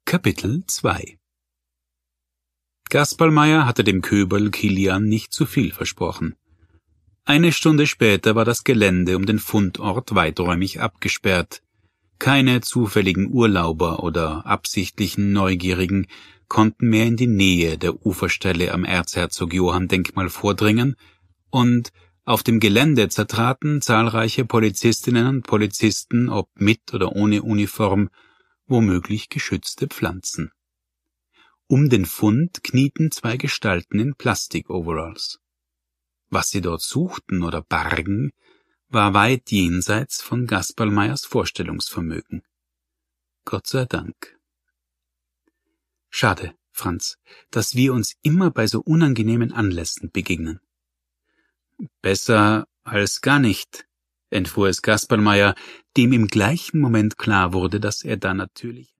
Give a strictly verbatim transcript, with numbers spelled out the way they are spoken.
Kapitel zwei Gasperlmeier hatte dem Köberl Kilian nicht zu viel versprochen. Eine Stunde später war das Gelände um den Fundort weiträumig abgesperrt. Keine zufälligen Urlauber oder absichtlichen Neugierigen konnten mehr in die Nähe der Uferstelle am Erzherzog-Johann-Denkmal vordringen, und auf dem Gelände zertraten zahlreiche Polizistinnen und Polizisten, ob mit oder ohne Uniform, womöglich geschützte Pflanzen. Um den Fund knieten zwei Gestalten in Plastik-Overalls. Was sie dort suchten oder bargen, war weit jenseits von Gasperlmeiers Vorstellungsvermögen. Gott sei Dank. Schade, Franz, dass wir uns immer bei so unangenehmen Anlässen begegnen. Besser als gar nicht, entfuhr es Gasperlmeier, dem im gleichen Moment klar wurde, dass er da natürlich